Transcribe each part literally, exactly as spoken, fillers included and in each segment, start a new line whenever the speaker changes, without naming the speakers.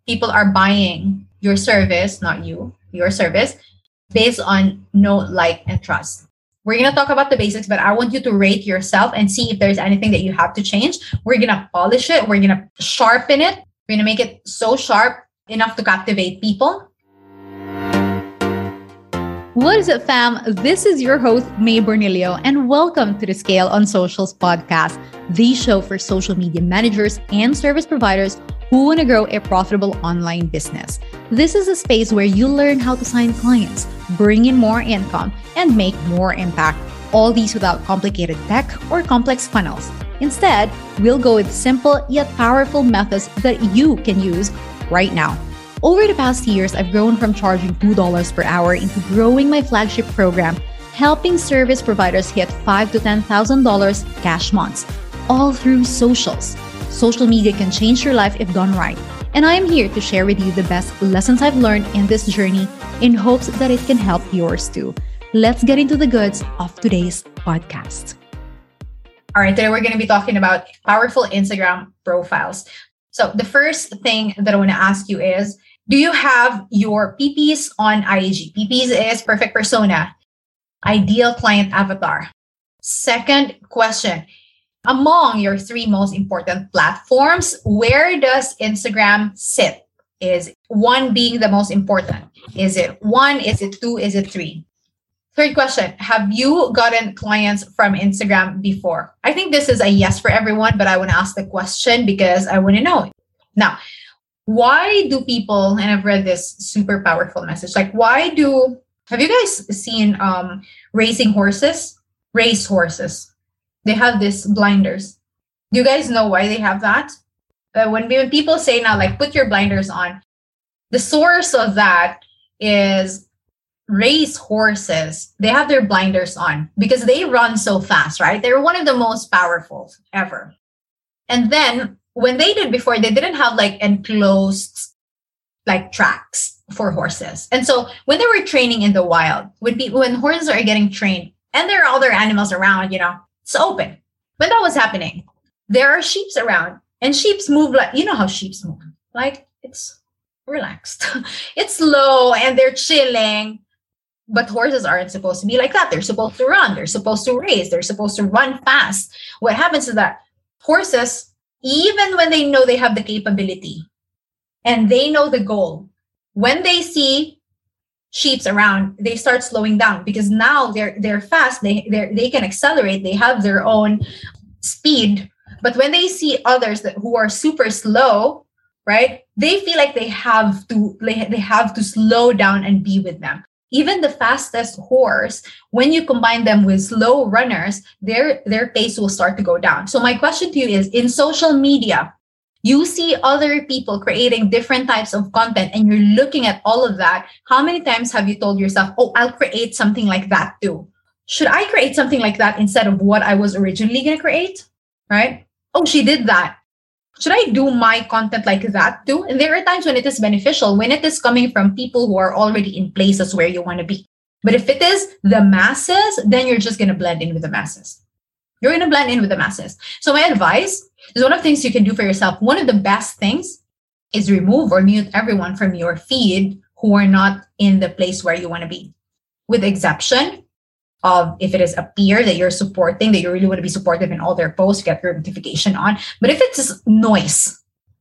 people are buying your service, not you, your service, based on know, like, and trust. We're going to talk about the basics, but I want you to rate yourself and see if there's anything that you have to change. We're going to polish it. We're going to sharpen it. We're going to make it so sharp enough to captivate people.
What is up, fam? This is your host, May Bornilio, and welcome to the Scale on Socials podcast, the show for social media managers and service providers who want to grow a profitable online business. This is a space where you learn how to sign clients, bring in more income, and make more impact. All these without complicated tech or complex funnels. Instead, we'll go with simple yet powerful methods that you can use right now. Over the past years, I've grown from charging two dollars per hour into growing my flagship program, helping service providers hit five thousand to ten thousand dollars cash months, all through socials. Social media can change your life if done right. And I am here to share with you the best lessons I've learned in this journey in hopes that it can help yours too. Let's get into the goods of today's podcast.
All right, today we're going to be talking about powerful Instagram profiles. So the first thing that I want to ask you is, do you have your P Ps on I G? P Ps is perfect persona, ideal client avatar. Second question, among your three most important platforms, where does Instagram sit? Is one being the most important? Is it one? Is it two? Is it three? Third question, have you gotten clients from Instagram before? I think this is a yes for everyone, but I want to ask the question because I want to know. Now, why do people, and I've read this super powerful message, like why do, have you guys seen um, racing horses? Race horses. They have this blinders. Do you guys know why they have that? Uh, when, when people say now, like, put your blinders on, the source of that is race horses. They have their blinders on because they run so fast, right? They're one of the most powerful ever. And then when they did before, they didn't have like enclosed like tracks for horses. And so when they were training in the wild, when people, when horses are getting trained and there are other animals around, you know, it's open. When that was happening, there are sheep around and sheep move like, you know how sheep move, like it's relaxed. It's slow and they're chilling. But horses aren't supposed to be like that. They're supposed to run. They're supposed to race. They're supposed to run fast. What happens is that horses, even when they know they have the capability and they know the goal, when they see sheep around, they start slowing down because now they're they're fast. They they they can accelerate. They have their own speed. But when they see others that who are super slow, right? They feel like they have to they, they have to slow down and be with them. Even the fastest horse, when you combine them with slow runners, their, their pace will start to go down. So my question to you is, in social media, you see other people creating different types of content and you're looking at all of that. How many times have you told yourself, oh, I'll create something like that too? Should I create something like that instead of what I was originally going to create? Right? Oh, she did that. Should I do my content like that too? And there are times when it is beneficial, when it is coming from people who are already in places where you want to be. But if it is the masses, then you're just going to blend in with the masses. You're going to blend in with the masses. So my advice is one of the things you can do for yourself. One of the best things is remove or mute everyone from your feed who are not in the place where you want to be. With the exception of if it is a peer that you're supporting, that you really want to be supportive in all their posts, get your notification on. But if it's noise,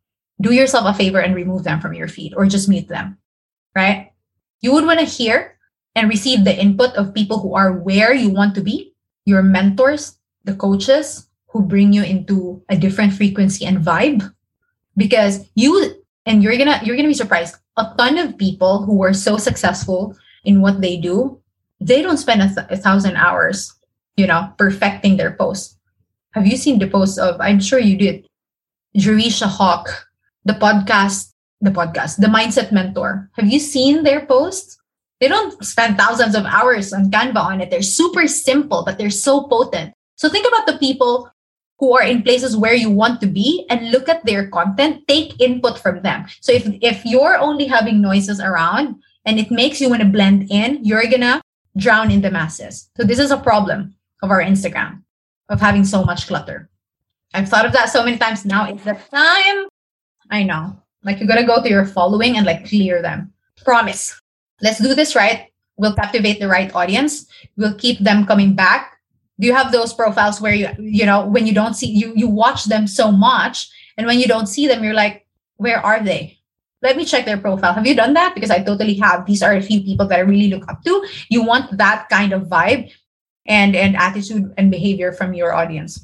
do yourself a favor and remove them from your feed or just mute them, right? You would want to hear and receive the input of people who are where you want to be, your mentors, the coaches who bring you into a different frequency and vibe. Because you, and you're gonna, you're gonna be surprised, a ton of people who are so successful in what they do, they don't spend a, th- a thousand hours, you know, perfecting their posts. Have you seen the posts of, I'm sure you did, Jerisha Hawk, the podcast, the podcast, the Mindset Mentor. Have you seen their posts? They don't spend thousands of hours on Canva on it. They're super simple, but they're so potent. So think about the people who are in places where you want to be and look at their content, take input from them. So if, if you're only having noises around and it makes you want to blend in, you're going to drown in the masses. So this is a problem of our Instagram, of having so much clutter. I've thought of that so many times. Now it's the time. I know. Like you're going to go to your following and like clear them. Promise. Let's do this right. We'll captivate the right audience. We'll keep them coming back. Do you have those profiles where you, you know, when you don't see, you, you watch them so much, and when you don't see them, you're like, where are they? Let me check their profile. Have you done that? Because I totally have. These are a few people that I really look up to. You want that kind of vibe and, and attitude and behavior from your audience.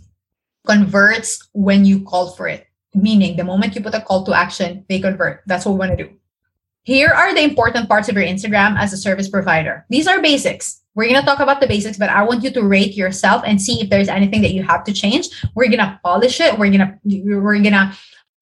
Converts when you call for it. Meaning the moment you put a call to action, they convert. That's what we want to do. Here are the important parts of your Instagram as a service provider. These are basics. We're going to talk about the basics, but I want you to rate yourself and see if there's anything that you have to change. We're going to polish it. We're going to, we're going to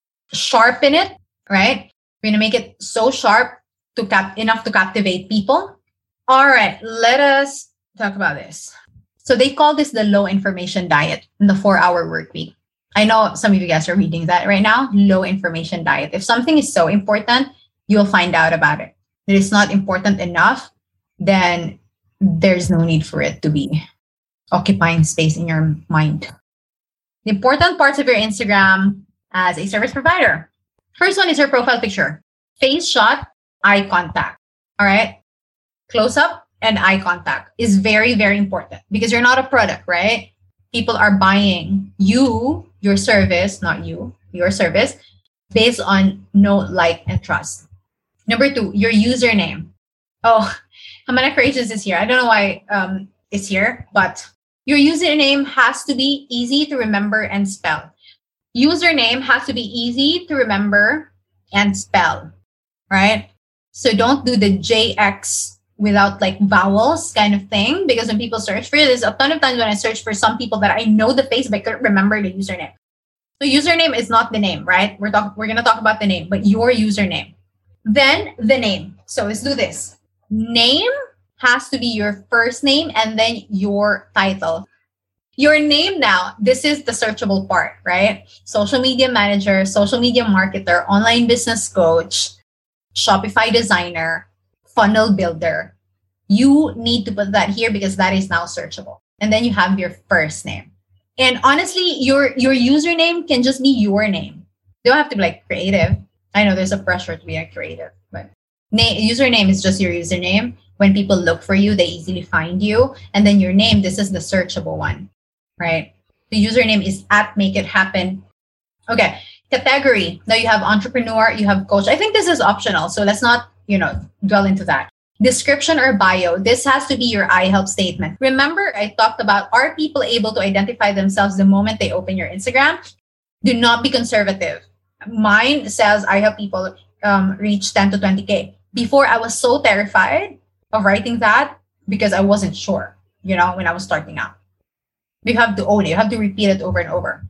sharpen it, right? We're going to make it so sharp to cap enough to captivate people. All right, let us talk about this. So they call this the low information diet in the four hour work week. I know some of you guys are reading that right now. Low information diet. If something is so important, you'll find out about it. If it's not important enough, then there's no need for it to be occupying space in your mind. The important parts of your Instagram as a service provider. First one is your profile picture. Face shot, eye contact. All right. Close up and eye contact is very, very important because you're not a product, right? People are buying you, your service, not you, your service, based on know, like, and trust. Number two, your username. Oh, Hamana Creations is here. I don't know why um, it's here, but your username has to be easy to remember and spell. Username has to be easy to remember and spell, right? So don't do the J X without like vowels kind of thing, because when people search for it, there's a ton of times when I search for some people that I know the face, but I couldn't remember the username. So username is not the name, right? We're talking, we're going to talk about the name, but your username. Then the name. So let's do this. Name has to be your first name and then your title. Your name now, this is the searchable part, right? Social media manager, social media marketer, online business coach, Shopify designer, funnel builder. You need to put that here because that is now searchable. And then you have your first name. And honestly, your, your username can just be your name. You don't have to be like creative. I know there's a pressure to be a creative, but name, username is just your username. When people look for you, they easily find you. And then your name, this is the searchable one, right? The username is at Make It Happen. Okay, category. Now you have entrepreneur, you have coach. I think this is optional, so let's not, you know, dwell into that. Description or bio. This has to be your I help statement. Remember, I talked about, are people able to identify themselves the moment they open your Instagram? Do not be conservative. Mine says I help people um, reach ten to twenty K. Before, I was so terrified of writing that because I wasn't sure, you know, when I was starting out. You have to own it. You have to repeat it over and over.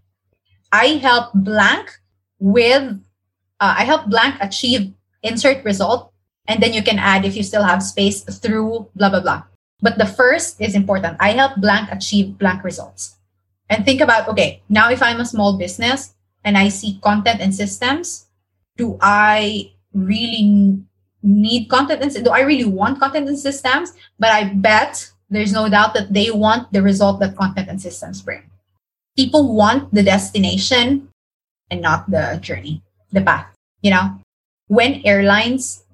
I help blank with, uh, I help blank achieve insert result. And then you can add, if you still have space, through blah, blah, blah. But the first is important. I help blank achieve blank results. And think about, okay, now if I'm a small business and I see content and systems, do I really need content? And do I really want content and systems? But I bet there's no doubt that they want the result that content and systems bring. People want the destination and not the journey, the path. You know, when airlines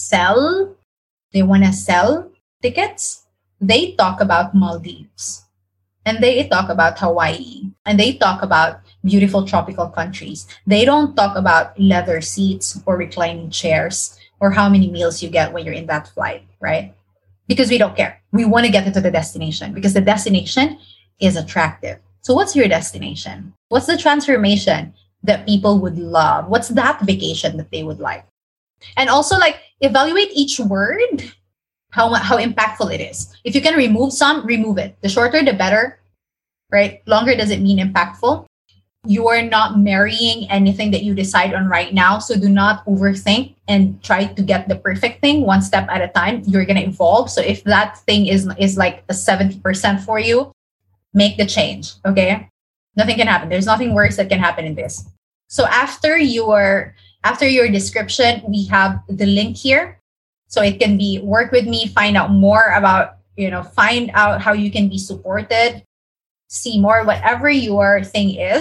sell, they want to sell tickets, they talk about Maldives and they talk about Hawaii and they talk about beautiful tropical countries. They don't talk about leather seats or reclining chairs or how many meals you get when you're in that flight, right? Because we don't care. We want to get into the destination because the destination is attractive. So what's your destination? What's the transformation that people would love? What's that vacation that they would like? And also, like, evaluate each word, how, how impactful it is. If you can remove some, remove it. The shorter, the better, right? Longer doesn't mean impactful. You are not marrying anything that you decide on right now. So do not overthink and try to get the perfect thing one step at a time. You're going to evolve. So if that thing is, is like a seventy percent for you, make the change, okay? Nothing can happen. There's nothing worse that can happen in this. So after your... After your description, we have the link here. So it can be work with me, find out more about, you know, find out how you can be supported, see more, whatever your thing is.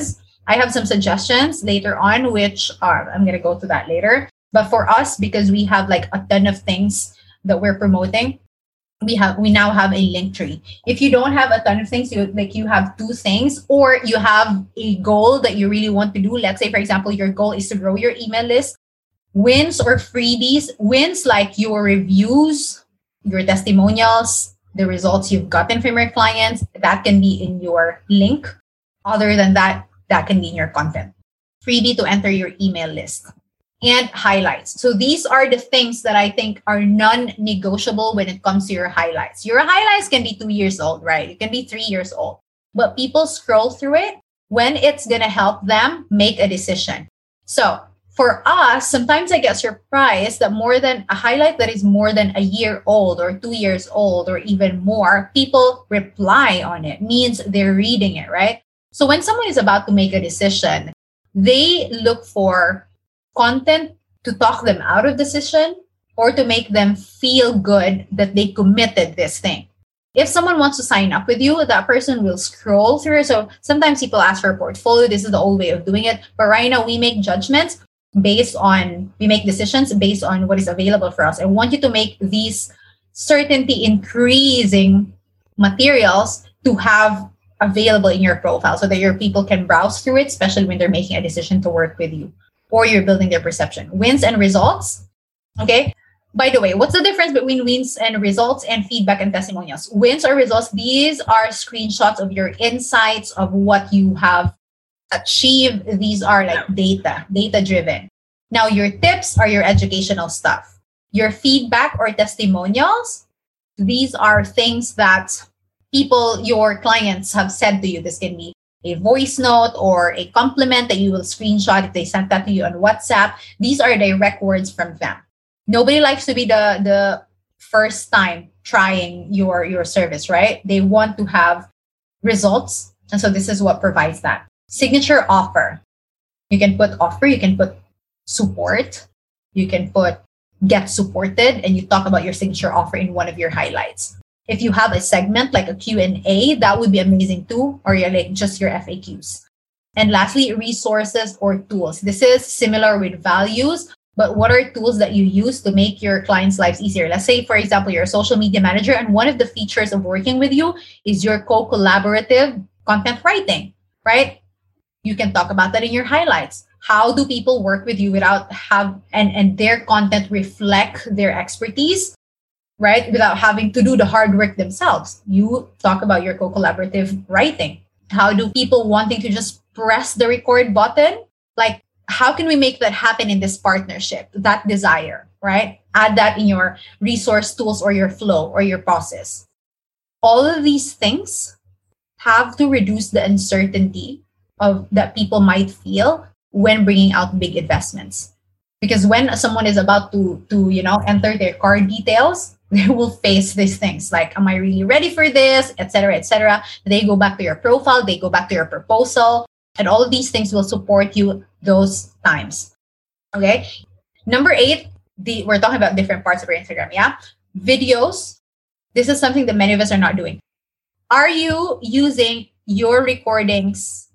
I have some suggestions later on, which are, I'm going to go to that later. But for us, because we have like a ton of things that we're promoting, we have we now have a link tree. If you don't have a ton of things, you like you have two things, or you have a goal that you really want to do. Let's say, for example, your goal is to grow your email list. Wins or freebies, wins like your reviews, your testimonials, the results you've gotten from your clients, that can be in your link. Other than that, that can be in your content. Freebie to enter your email list. And highlights. So these are the things that I think are non-negotiable when it comes to your highlights. Your highlights can be two years old, right? It can be three years old. But people scroll through it when it's going to help them make a decision. So for us, sometimes I get surprised that more than a highlight that is more than a year old or two years old or even more, people reply on it. Means they're reading it, right? So when someone is about to make a decision, they look for content to talk them out of decision or to make them feel good that they committed this thing. If someone wants to sign up with you, that person will scroll through. So sometimes people ask for a portfolio. This is the old way of doing it. But right now we make judgments based on, we make decisions based on what is available for us. I want you to make these certainty increasing materials to have available in your profile so that your people can browse through it, especially when they're making a decision to work with you or you're building their perception. Wins and results. Okay. By the way, what's the difference between wins and results and feedback and testimonials? Wins or results, these are screenshots of your insights of what you have achieved. These are like data, data driven. Now, your tips are your educational stuff. Your feedback or testimonials, these are things that people, your clients have said to you. This can be a voice note or a compliment that you will screenshot if they sent that to you on WhatsApp. These are direct words from them. Nobody likes to be the, the first time trying your, your service, right? They want to have results. And so this is what provides that. Signature offer. You can put offer, you can put support, you can put get supported, and you talk about your signature offer in one of your highlights. If you have a segment like a Q and A, that would be amazing too, or you're like just your F A Qs. And lastly, resources or tools. This is similar with values, but what are tools that you use to make your clients' lives easier? Let's say, for example, you're a social media manager, and one of the features of working with you is your co-collaborative content writing, right? You can talk about that in your highlights. How do people work with you without have and, and their content reflect their expertise, right? Without having to do the hard work themselves. You talk about your co-collaborative writing. How do people wanting to just press the record button? Like, how can we make that happen in this partnership? That desire, right? Add that in your resource tools or your flow or your process. All of these things have to reduce the uncertainty of that people might feel when bringing out big investments. Because when someone is about to, to you know, enter their card details, they will face these things like, am I really ready for this, et cetera, et cetera. They go back to your profile, they go back to your proposal, and all of these things will support you those times. Okay. Number eight, the we're talking about different parts of your Instagram. Yeah. Videos. This is something that many of us are not doing. Are you using your recordings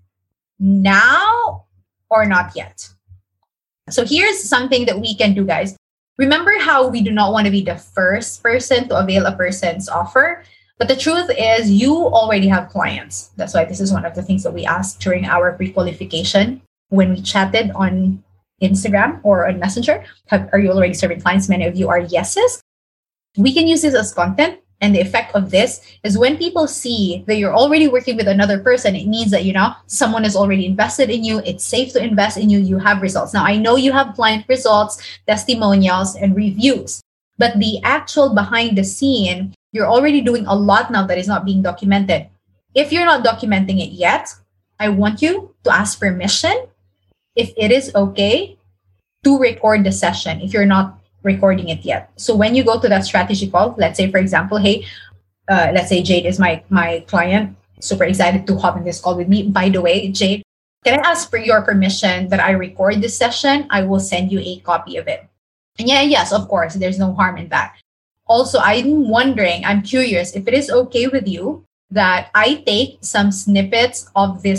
now or not yet? So here's something that we can do, guys. Remember how we do not want to be the first person to avail a person's offer. But the truth is you already have clients. That's why this is one of the things that we asked during our pre-qualification when we chatted on Instagram or on Messenger. Have, are you already serving clients? Many of you are yeses. We can use this as content. And the effect of this is when people see that you're already working with another person, it means that, you know, someone is already invested in you. It's safe to invest in you. You have results. Now, I know you have client results, testimonials, and reviews, but the actual behind the scene, you're already doing a lot now that is not being documented. If you're not documenting it yet, I want you to ask permission if it is okay to record the session if you're not recording it yet. So when you go to that strategy call, let's say, for example, hey, uh, let's say Jade is my, my client, super excited to hop in this call with me. By the way, Jade, can I ask for your permission that I record this session? I will send you a copy of it. And yeah, yes, of course, there's no harm in that. Also, I'm wondering, I'm curious if it is okay with you that I take some snippets of this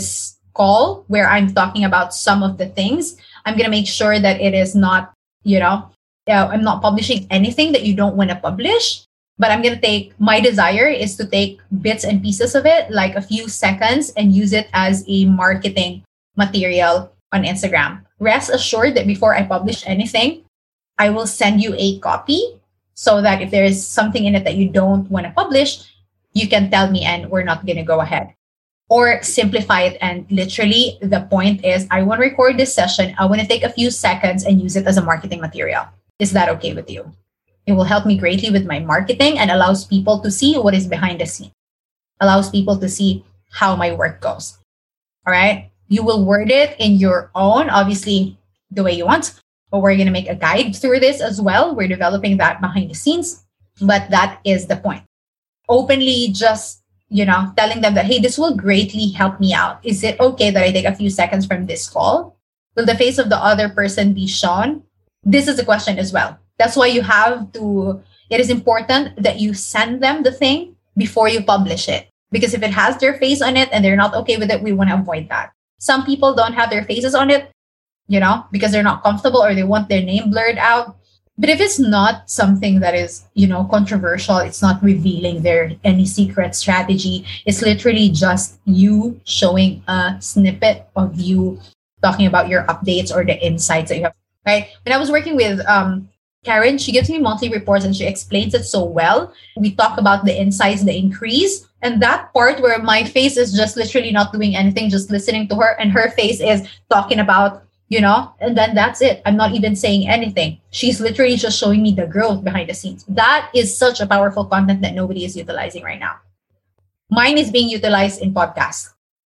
call where I'm talking about some of the things, I'm going to make sure that it is not, you know, uh, I'm not publishing anything that you don't want to publish. But I'm going to take, my desire is to take bits and pieces of it, like a few seconds, and use it as a marketing material on Instagram. Rest assured that before I publish anything, I will send you a copy so that if there is something in it that you don't want to publish, you can tell me and we're not going to go ahead. Or simplify it. And literally the point is, I want to record this session. I want to take a few seconds and use it as a marketing material. Is that okay with you? It will help me greatly with my marketing and allows people to see what is behind the scene. Allows people to see how my work goes. All right. You will word it in your own, obviously, the way you want. But we're going to make a guide through this as well. We're developing that behind the scenes. But that is the point. Openly just, you know, telling them that, hey, this will greatly help me out. Is it okay that I take a few seconds from this call? Will the face of the other person be shown? This is a question as well. That's why you have to, it is important that you send them the thing before you publish it. Because if it has their face on it and they're not okay with it, we want to avoid that. Some people don't have their faces on it, you know, because they're not comfortable or they want their name blurred out. But if it's not something that is, you know, controversial, it's not revealing their any secret strategy. It's literally just you showing a snippet of you talking about your updates or the insights that you have. Right? When I was working with um, Karen, she gives me monthly reports and she explains it so well. We talk about the insights, the increase, and that part where my face is just literally not doing anything, just listening to her, and her face is talking about, you know, and then that's it. I'm not even saying anything. She's literally just showing me the growth behind the scenes. That is such a powerful content that nobody is utilizing right now. Mine is being utilized in podcasts.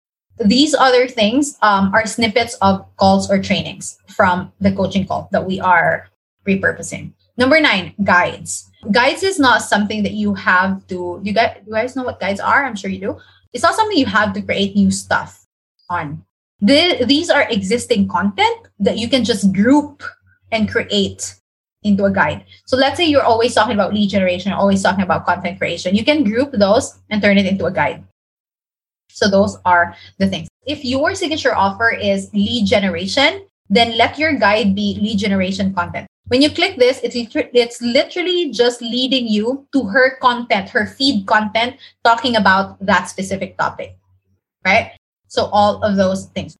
These other things um, are snippets of calls or trainings from the coaching call that we are repurposing. Number nine, guides. Guides is not something that you have to, you guys, you guys know what guides are? I'm sure you do. It's not something you have to create new stuff on. The, these are existing content that you can just group and create into a guide. So let's say you're always talking about lead generation, always talking about content creation. You can group those and turn it into a guide. So those are the things. If your signature offer is lead generation, then let your guide be lead generation content. When you click this, it's, it's literally just leading you to her content, her feed content, talking about that specific topic, right? So all of those things.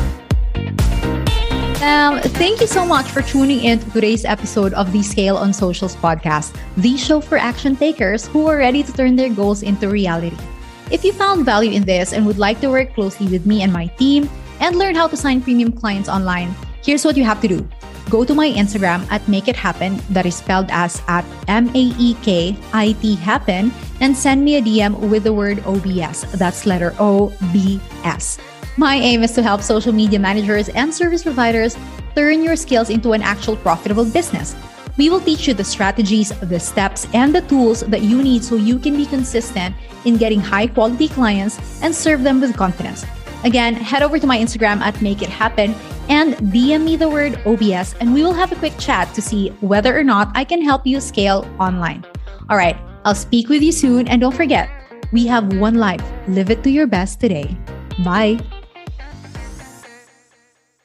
Um, thank you so much for tuning in to today's episode of the Scale on Socials podcast, the show for action takers who are ready to turn their goals into reality. If you found value in this and would like to work closely with me and my team and learn how to sign premium clients online, here's what you have to do. Go to my Instagram at Make It Happen, that is spelled as at M A E K I T Happen, and send me a D M with the word O B S. That's letter O B S. My aim is to help social media managers and service providers turn your skills into an actual profitable business. We will teach you the strategies, the steps, and the tools that you need so you can be consistent in getting high-quality clients and serve them with confidence. Again, head over to my Instagram at Make It Happen and D M me the word O B S, and we will have a quick chat to see whether or not I can help you scale online. All right, I'll speak with you soon, and don't forget, we have one life. Live it to your best today. Bye.